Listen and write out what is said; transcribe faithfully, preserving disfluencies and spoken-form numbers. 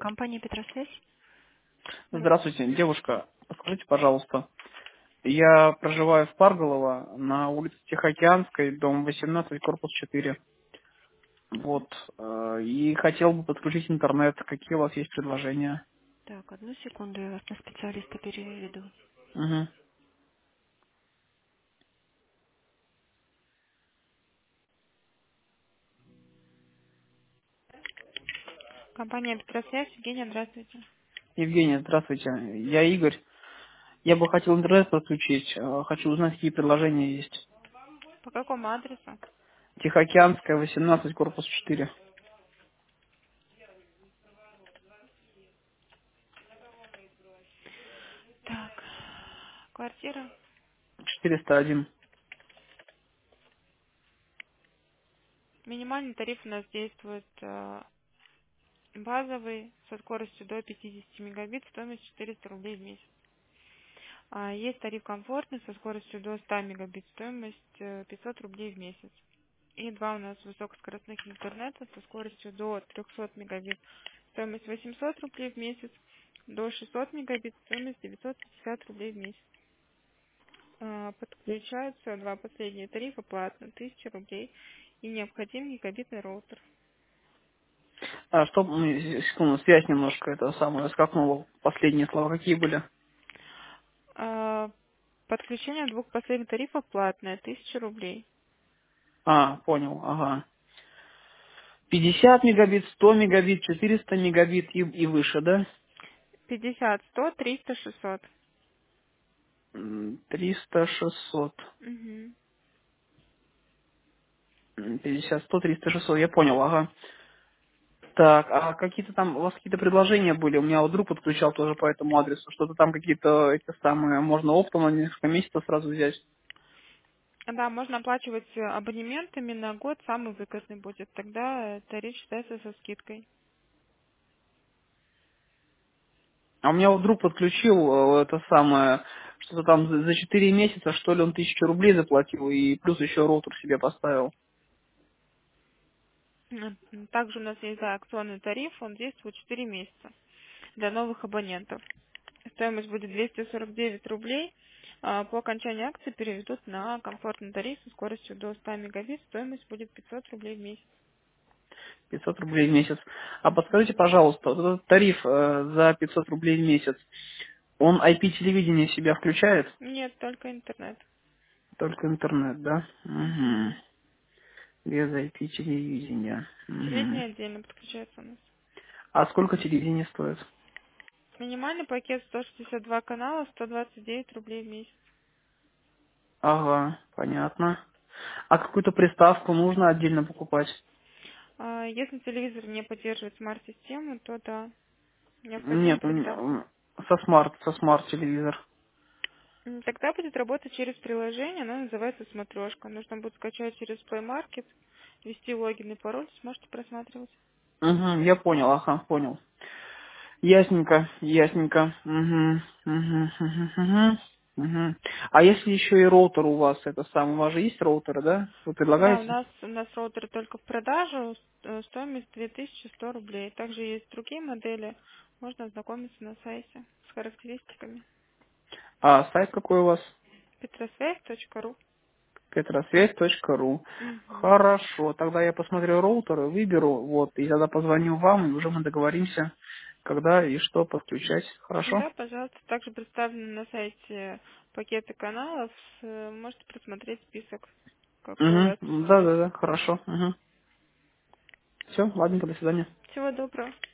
Компания Петросвязь? Здравствуйте, девушка. Скажите, пожалуйста, я проживаю в Парголово на улице Тихоокеанской, дом восемнадцать, корпус четыре. Вот. э, И хотел бы подключить интернет. Какие у вас есть предложения? Так, одну секунду, я вас на специалиста переведу. Угу. Компания Петросвязь, Евгения, здравствуйте. Евгений, здравствуйте. Я Игорь. Я бы хотел интернет подключить. э, Хочу узнать, какие предложения есть. По какому адресу? Тихоокеанская, восемнадцать, корпус четыре. Так, квартира. четыреста один. Минимальный тариф у нас действует э, базовый со скоростью до пятидесяти мегабит, стоимость четыреста рублей в месяц. А есть тариф комфортный со скоростью до ста мегабит, стоимость э, пятьсот рублей в месяц. И два у нас высокоскоростных интернета со скоростью до трехсот мегабит, стоимость восемьсот рублей в месяц, до шестисот мегабит, стоимость девятьсот пятьдесят рублей в месяц. А, Подключаются два последние тарифа платно, тысяча рублей и необходим гигабитный роутер. А что, м, секунду, связь немножко, это самое, скакнуло. Последние слова какие были? А, Подключение двух последних тарифов платное, тысяча рублей. А, понял, ага. пятьдесят мегабит, сто мегабит, четыреста мегабит и, и выше, да? пятьдесят, сто, триста, шестьсот. М, триста, шестьсот. Угу. М, пятьдесят, сто, триста, шестьсот. Я понял, ага. Так, а какие-то там, у вас какие-то предложения были? У меня вот друг подключал тоже по этому адресу. Что-то там какие-то эти самые, можно оптом на несколько месяцев сразу взять. Да, можно оплачивать э, абонементами на год, самый выгодный будет. Тогда э, тариф считается со скидкой. А у меня вот друг подключил э, это самое, что-то там за за четыре месяца, что ли, он тысячу рублей заплатил и плюс еще роутер себе поставил. М, Также у нас есть да, акционный тариф, он действует четыре месяца для новых абонентов. Стоимость будет двести сорок девять рублей. А По окончании акции переведут на комфортный тариф со скоростью до ста мегабит. Стоимость будет пятьсот рублей в месяц. пятьсот рублей в месяц. А Мгм. подскажите, пожалуйста, вот этот тариф э, за пятьсот рублей в месяц, он ай пи-телевидение в себя включает? Нет, только интернет. Только интернет, да? Мгм. Угу. Без ай пи-телевидения. Угу. Телевидение отдельно подключается у нас. А сколько телевидение стоит? Минимальный пакет сто шестьдесят два канала, сто двадцать девять рублей в месяц. Ага, понятно. А какую-то приставку нужно отдельно покупать? А Если телевизор не поддерживает смарт-систему, то да, необходима Нет, у меня, приставка. м, со смарт, со смарт-телевизор. М, Тогда будет работать через приложение, оно называется «Смотрешка». Нужно будет скачать через Play Market, ввести логин и пароль, сможете просматривать. Угу, я понял, ага, понял. Ясненько, ясненько. Угу, угу, угу, угу. Угу. А если еще и роутер у вас, это сам, у вас же есть роутеры, да? Вы Да, у предлагаете? нас у нас роутер только в продажу, э, стоимость две тысячи сто рублей. Также есть другие модели, можно ознакомиться на сайте с характеристиками. А сайт какой у вас? петросвязь точка ру. петросвязь точка ру. Мгм. Хорошо, тогда я посмотрю роутеры, выберу, вот, и тогда позвоню вам, и уже мы договоримся, когда и что подключать. Хорошо? Да, пожалуйста. Также представлены на сайте пакеты каналов. С- Можете просмотреть список, какой у вас Угу, есть. да-да-да, хорошо. Угу. Все, ладненько, до свидания. Всего доброго.